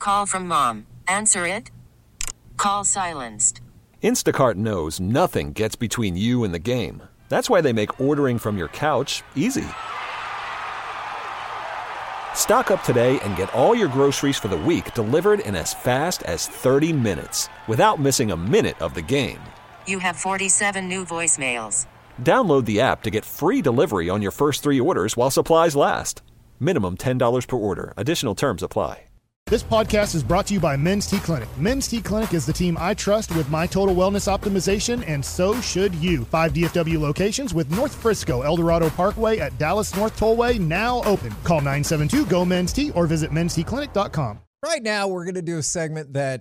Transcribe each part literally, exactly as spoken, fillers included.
Call from mom. Answer it. Call silenced. Instacart knows nothing gets between you and the game. That's why they make ordering from your couch easy. Stock up today and get all your groceries for the week delivered in as fast as thirty minutes without missing a minute of the game. You have forty-seven new voicemails. Download the app to get free delivery on your first three orders while supplies last. Minimum ten dollars per order. Additional terms apply. This podcast is brought to you by Men's T Clinic. Men's T Clinic is the team I trust with my total wellness optimization, and so should you. Five D F W locations with North Frisco, El Dorado Parkway at Dallas North Tollway now open. Call nine seven two, G O, Men's T or visit mens t clinic dot com. Right now, we're going to do a segment that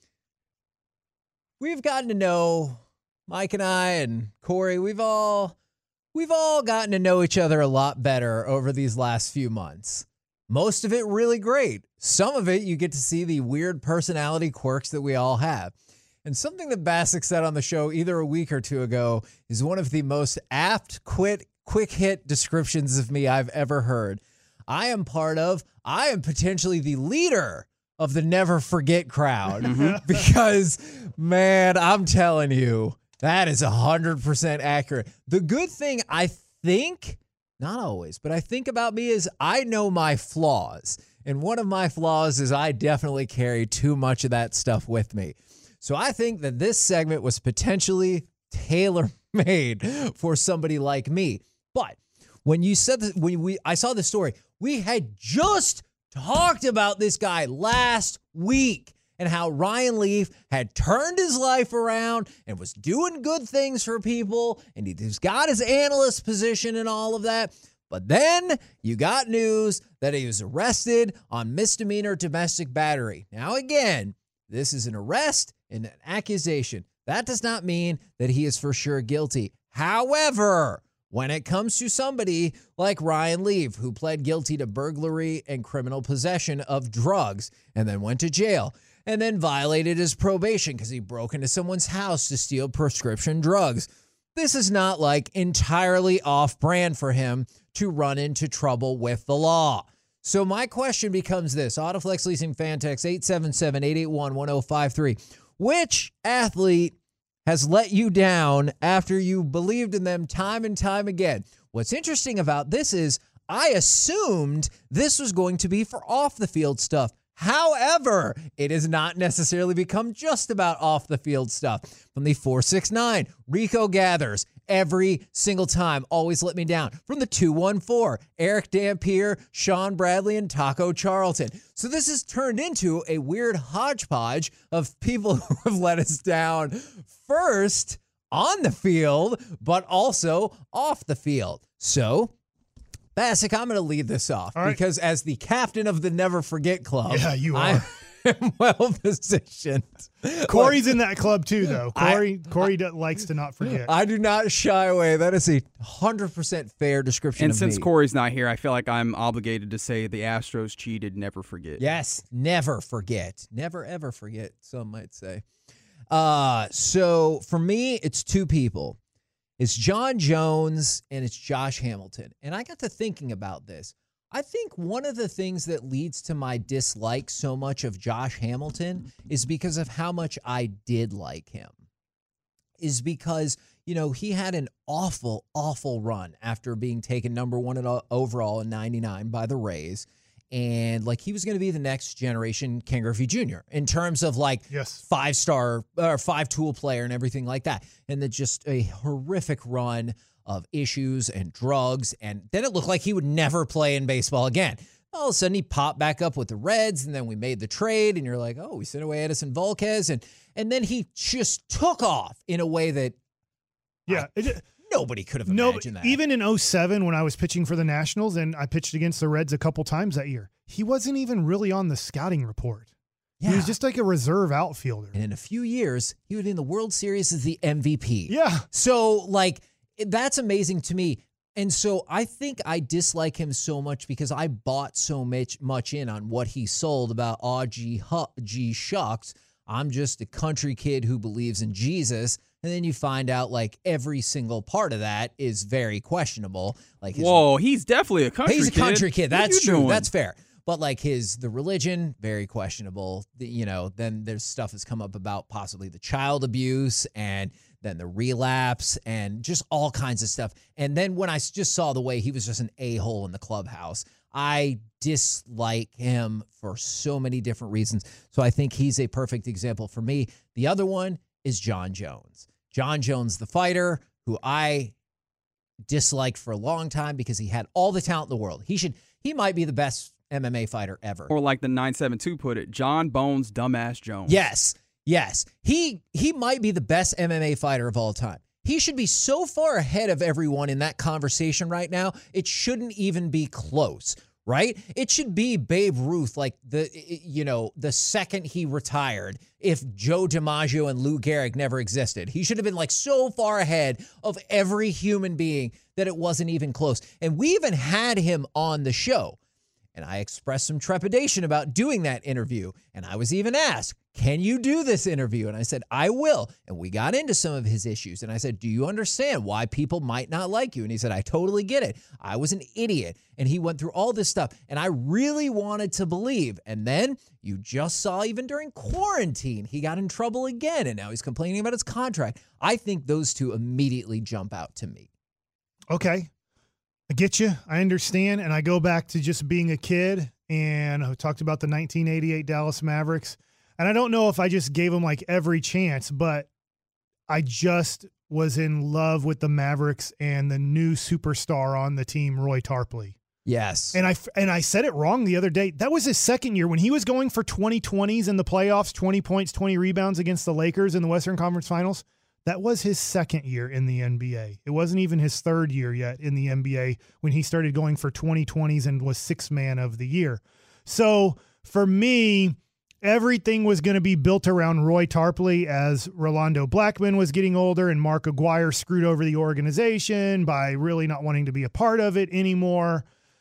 we've gotten to know. Mike and I and Corey, we've all we've all gotten to know each other a lot better over these last few months. Most of it really great. Some of it you get to see the weird personality quirks that we all have. And something that Bassick said on the show either a week or two ago is one of the most apt, quick, quick hit descriptions of me I've ever heard. I am part of, I am potentially the leader of the Never Forget crowd. Mm-hmm. Because, man, I'm telling you, that is one hundred percent accurate. The good thing, I think, not always, but I think about me is I know my flaws. And one of my flaws is I definitely carry too much of that stuff with me. So I think that this segment was potentially tailor-made for somebody like me. But when you said that, when we I saw the story, we had just talked about this guy last week and how Ryan Leaf had turned his life around and was doing good things for people, and he's got his analyst position and all of that. But then you got news that he was arrested on misdemeanor domestic battery. Now, again, this is an arrest and an accusation. That does not mean that he is for sure guilty. However, when it comes to somebody like Ryan Leaf, who pled guilty to burglary and criminal possession of drugs and then went to jail and then violated his probation because he broke into someone's house to steal prescription drugs, this is not like entirely off-brand for him to run into trouble with the law. So my question becomes this. Autoflex Leasing Fan Text eight seven seven, eight eight one, one oh five three. Which athlete has let you down after you believed in them time and time again? What's interesting about this is I assumed this was going to be for off-the-field stuff. However, it has not necessarily become just about off-the-field stuff. From the four six nine, Rico Gathers, every single time, always let me down. From the two one four, Eric Dampier, Sean Bradley, and Taco Charlton. So this has turned into a weird hodgepodge of people who have let us down first on the field, but also off the field. So, Bassick, I'm going to lead this off right, because as the captain of the Never Forget Club, yeah, you are. I am well positioned. Corey's Look, in that club too, though. Corey I, Corey I, likes to not forget. I do not shy away. That is a one hundred percent fair description and of since me. Corey's not here, I feel like I'm obligated to say the Astros cheated, never forget. Yes, never forget. Never, ever forget, some might say. Uh, so for me, it's two people. It's John Jones and it's Josh Hamilton. And I got to thinking about this. I think one of the things that leads to my dislike so much of Josh Hamilton is because of how much I did like him. Is because, you know, he had an awful, awful run after being taken number one at overall in ninety-nine by the Rays. And, like, he was going to be the next generation Ken Griffey Junior in terms of, like, yes. five-star or five-tool player and everything like that. And then just a horrific run of issues and drugs. And then it looked like he would never play in baseball again. All of a sudden, he popped back up with the Reds, and then we made the trade. And you're like, oh, we sent away Edison Volquez. And, and then he just took off in a way that yeah, I, it, nobody could have no, imagined that. Even in oh seven when I was pitching for the Nationals and I pitched against the Reds a couple times that year, he wasn't even really on the scouting report. Yeah. He was just like a reserve outfielder. And in a few years, he would be in the World Series as the M V P. Yeah. So, like, that's amazing to me. And so I think I dislike him so much because I bought so much much in on what he sold about, oh, gee, huh, gee shucks, I'm just a country kid who believes in Jesus. And then you find out, like, every single part of that is very questionable. Like, his, whoa, he's definitely a country kid. He's a country kid. What That's true. doing? That's fair. But like his, the religion, very questionable. The, you know, then there's stuff that's come up about possibly the child abuse and then the relapse and just all kinds of stuff. And then when I just saw the way he was just an a-hole in the clubhouse, I dislike him for so many different reasons. So I think he's a perfect example for me. The other one is John Jones. John Jones, the fighter, who I disliked for a long time because he had all the talent in the world. He should, he might be the best M M A fighter ever. Or like the nine seven two put it, John Bones Dumbass Jones. Yes, yes. He he might be the best M M A fighter of all time. He should be so far ahead of everyone in that conversation right now, it shouldn't even be close, right? It should be Babe Ruth, like the, you know, the second he retired, if Joe DiMaggio and Lou Gehrig never existed. He should have been like so far ahead of every human being that it wasn't even close. And we even had him on the show. And I expressed some trepidation about doing that interview. And I was even asked, can you do this interview? And I said, I will. And we got into some of his issues. And I said, do you understand why people might not like you? And he said, I totally get it. I was an idiot. And he went through all this stuff. And I really wanted to believe. And then you just saw even during quarantine, he got in trouble again. And now he's complaining about his contract. I think those two immediately jump out to me. Okay. I get you. I understand. And I go back to just being a kid, and I talked about the nineteen eighty-eight Dallas Mavericks. And I don't know if I just gave them like every chance, but I just was in love with the Mavericks and the new superstar on the team, Roy Tarpley. Yes. And I, and I said it wrong the other day. That was his second year when he was going for twenty twenties in the playoffs, twenty points, twenty rebounds against the Lakers in the Western Conference Finals. That was his second year in the N B A. It wasn't even his third year yet in the N B A when he started going for twenty twenties and was sixth man of the year. So for me, everything was going to be built around Roy Tarpley as Rolando Blackman was getting older and Mark Aguirre screwed over the organization by really not wanting to be a part of it anymore.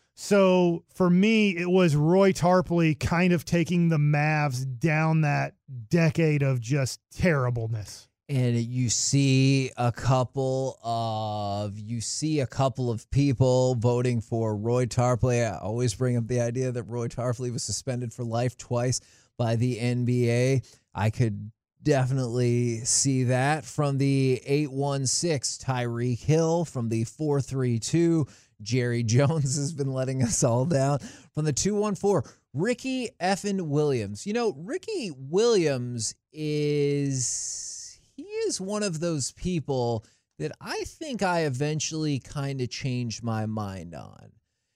So for me, it was Roy Tarpley kind of taking the Mavs down that decade of just terribleness. And you see a couple of you see a couple of people voting for Roy Tarpley. I always bring up the idea that Roy Tarpley was suspended for life twice by the N B A. I could definitely see that. From the eight one six, Tyreek Hill. From the four three two, Jerry Jones has been letting us all down. From the two one four, Ricky effin Williams. You know, Ricky Williams is... He is one of those people that I think I eventually kind of changed my mind on.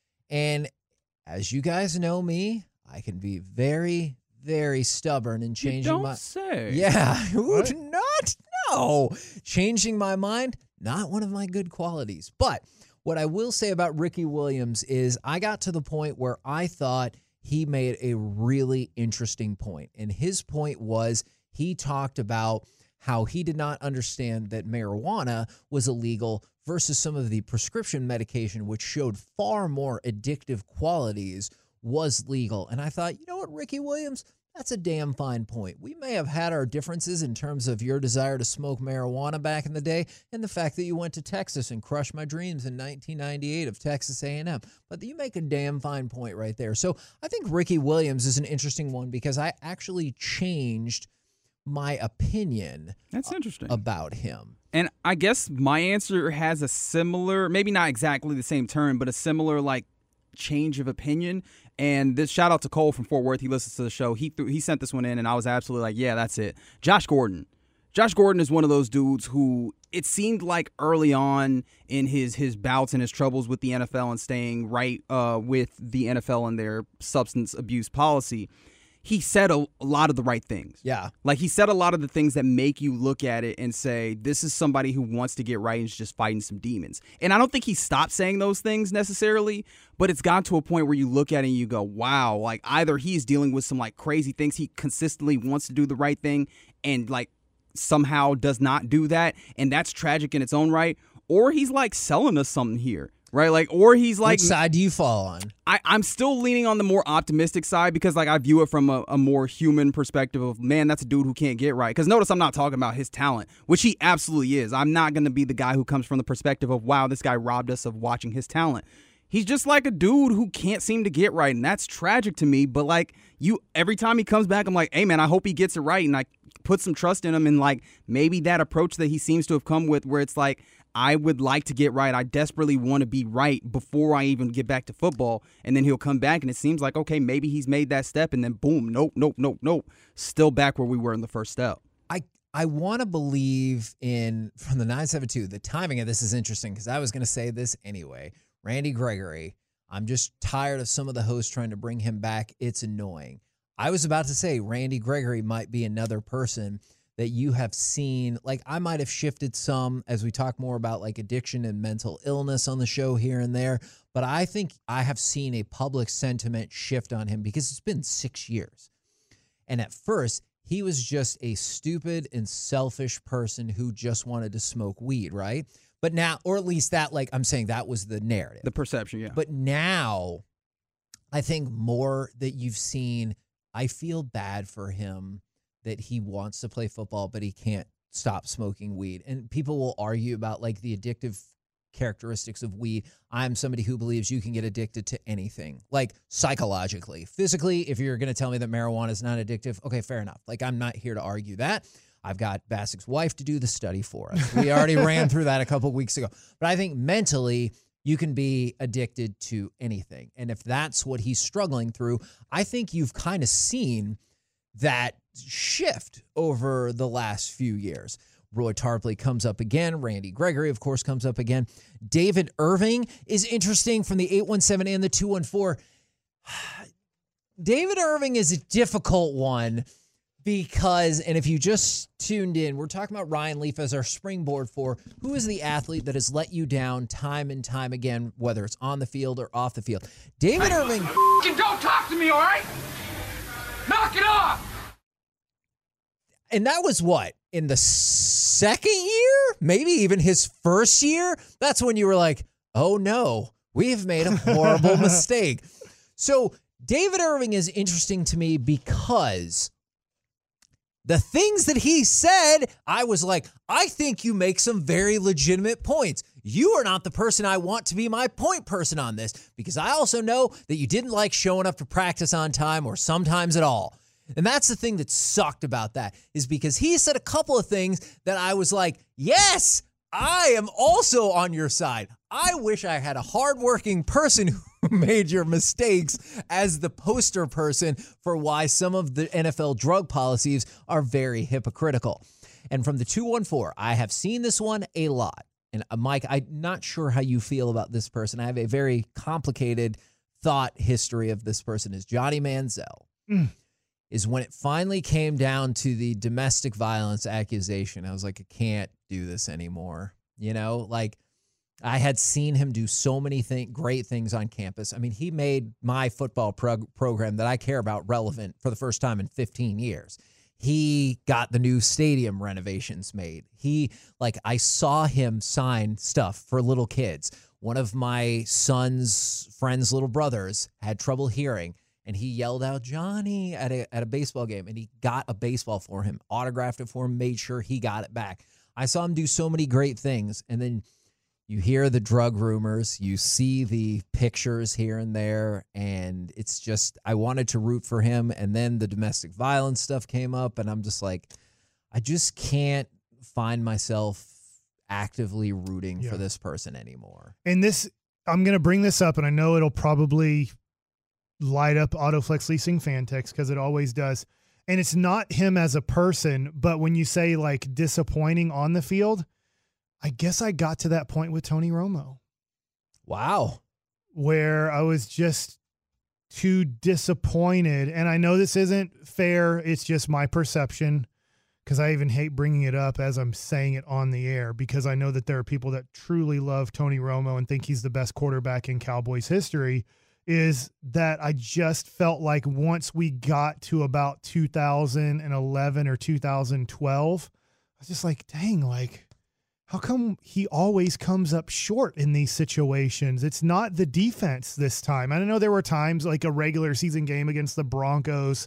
And as you guys know me, I can be very, very stubborn in changing you don't my say. Yeah, who would not know? Changing my mind, not one of my good qualities. But what I will say about Ricky Williams is I got to the point where I thought he made a really interesting point. And his point was he talked about how he did not understand that marijuana was illegal versus some of the prescription medication, which showed far more addictive qualities, was legal. And I thought, you know what, Ricky Williams, that's a damn fine point. We may have had our differences in terms of your desire to smoke marijuana back in the day and the fact that you went to Texas and crushed my dreams in nineteen ninety-eight of Texas A and M. But you make a damn fine point right there. So I think Ricky Williams is an interesting one because I actually changed my opinion That's interesting about him. And I guess my answer has a similar, maybe not exactly the same term, but a similar like change of opinion. And this shout out to Cole from Fort Worth. He listens to the show. He threw, he sent this one in and I was absolutely like, yeah, that's it. Josh Gordon. Josh Gordon is one of those dudes who it seemed like early on in his his bouts and his troubles with the N F L and staying right uh, with the N F L and their substance abuse policy, he said a, a lot of the right things. Yeah. Like he said a lot of the things that make you look at it and say, this is somebody who wants to get right and is just fighting some demons. And I don't think he stopped saying those things necessarily, but it's gotten to a point where you look at it and you go, wow, like either he's dealing with some like crazy things. He consistently wants to do the right thing and like somehow does not do that. And that's tragic in its own right. Or he's like selling us something here. Right, like, or he's like, which side do you fall on? I, I'm still leaning on the more optimistic side because, like, I view it from a, a more human perspective of, man, that's a dude who can't get right. Because notice I'm not talking about his talent, which he absolutely is. I'm not going to be the guy who comes from the perspective of, wow, this guy robbed us of watching his talent. he's just like a dude who can't seem to get right, and that's tragic to me. But like you, every time he comes back, I'm like, hey man, I hope he gets it right, and I put some trust in him, and like maybe that approach that he seems to have come with, where it's like, I would like to get right. I desperately want to be right before I even get back to football. And then he'll come back, and it seems like, okay, maybe he's made that step, and then boom, nope, nope, nope, nope. Still back where we were in the first step. I I want to believe in, from the nine seven two, the timing of this is interesting because I was going to say this anyway. Randy Gregory, I'm just tired of some of the hosts trying to bring him back. It's annoying. I was about to say Randy Gregory might be another person that you have seen, like I might have shifted some as we talk more about like addiction and mental illness on the show here and there, but I think I have seen a public sentiment shift on him because it's been six years. And at first, he was just a stupid and selfish person who just wanted to smoke weed, right? But now, or at least that, like I'm saying, that was the narrative. The perception, yeah. But now, I think more that you've seen, I feel bad for him that he wants to play football, but he can't stop smoking weed. And people will argue about like the addictive characteristics of weed. I'm somebody who believes you can get addicted to anything, like psychologically. Physically, if you're going to tell me that marijuana is not addictive, okay, fair enough. Like I'm not here to argue that. I've got Basic's wife to do the study for us. We already ran through that a couple of weeks ago. But I think mentally, you can be addicted to anything. And if that's what he's struggling through, I think you've kind of seen that shift over the last few years. Roy Tarpley comes up again. Randy Gregory, of course, comes up again. David Irving is interesting from the eight one seven and the two one four. David Irving is a difficult one because, and if you just tuned in, we're talking about Ryan Leaf as our springboard for who is the athlete that has let you down time and time again, whether it's on the field or off the field. David hey, Irving. Don't talk to me, all right? Knock it off! And that was what? In the second year? Maybe even his first year? That's when you were like, oh no, we've made a horrible mistake. So David Irving is interesting to me because the things that he said, I was like, I think you make some very legitimate points. You are not the person I want to be my point person on this because I also know that you didn't like showing up to practice on time or sometimes at all. And that's the thing that sucked about that is because he said a couple of things that I was like, yes, I am also on your side. I wish I had a hardworking person who made your mistakes as the poster person for why some of the N F L drug policies are very hypocritical. And from the two one four, I have seen this one a lot. And uh, Mike, I'm not sure how you feel about this person. I have a very complicated thought history of this person is Johnny Manziel. Mm. Is when it finally came down to the domestic violence accusation. I was like, I can't do this anymore. You know, like I had seen him do so many th- great things on campus. I mean, he made my football prog- program that I care about relevant for the first time in fifteen years. He got the new stadium renovations made. He, like, I saw him sign stuff for little kids. One of my son's friend's little brothers had trouble hearing. And he yelled out, Johnny, at a at a baseball game. And he got a baseball for him, autographed it for him, made sure he got it back. I saw him do so many great things. And then you hear the drug rumors. You see the pictures here and there. And it's just, I wanted to root for him. And then the domestic violence stuff came up. And I'm just like, I just can't find myself actively rooting yeah. for this person anymore. And this, I'm going to bring this up, and I know it'll probably light up Autoflex Leasing fan text because it always does. And it's not him as a person, but when you say like disappointing on the field, I guess I got to that point with Tony Romo. Wow. Where I was just too disappointed. And I know this isn't fair. It's just my perception because I even hate bringing it up as I'm saying it on the air because I know that there are people that truly love Tony Romo and think he's the best quarterback in Cowboys history. Is that I just felt like once we got to about two thousand eleven or two thousand twelve, I was just like, dang, like, how come he always comes up short in these situations? It's not the defense this time. I don't know there were times like a regular season game against the Broncos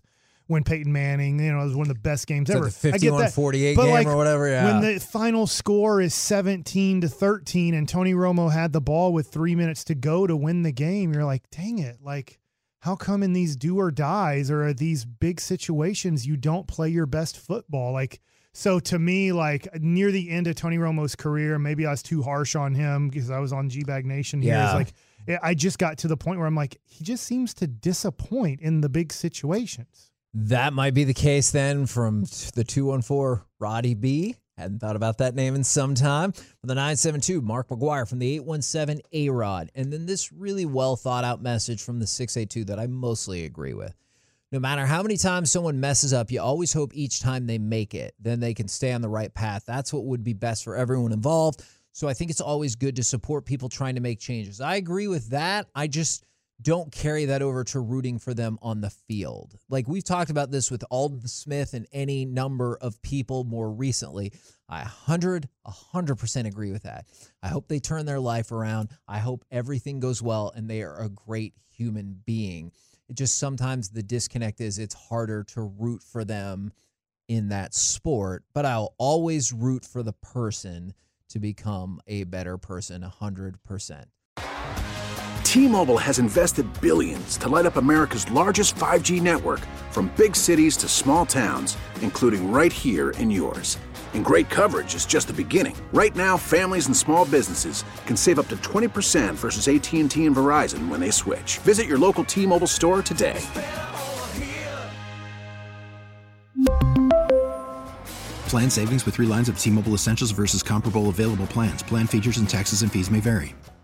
when Peyton Manning, you know, it was one of the best games So ever. the fifty-one forty-eight game like, or whatever, yeah. When the final score is seventeen to thirteen and Tony Romo had the ball with three minutes to go to win the game, you're like, dang it, like, how come in these do or dies or these big situations you don't play your best football? Like, so to me, like near the end of Tony Romo's career, maybe I was too harsh on him because I was on G-Bag Nation here. Yeah. It's like, I just got to the point where I'm like, he just seems to disappoint in the big situations. That might be the case then from the two one four Roddy B. Hadn't thought about that name in some time. From the nine seven two, Mark McGuire. From the eight one seven, A-Rod. And then this really well thought out message from the six eight two that I mostly agree with. No matter how many times someone messes up, you always hope each time they make it, then they can stay on the right path. That's what would be best for everyone involved. So I think it's always good to support people trying to make changes. I agree with that. I just don't carry that over to rooting for them on the field. Like we've talked about this with Aldon Smith and any number of people more recently. I one hundred, one hundred percent agree with that. I hope they turn their life around. I hope everything goes well and they are a great human being. It just sometimes the disconnect is it's harder to root for them in that sport, but I'll always root for the person to become a better person one hundred percent. T-Mobile has invested billions to light up America's largest five G network, from big cities to small towns, including right here in yours. And great coverage is just the beginning. Right now, families and small businesses can save up to twenty percent versus A T and T and Verizon when they switch. Visit your local T-Mobile store today. Plan savings with three lines of T-Mobile Essentials versus comparable available plans. Plan features and taxes and fees may vary.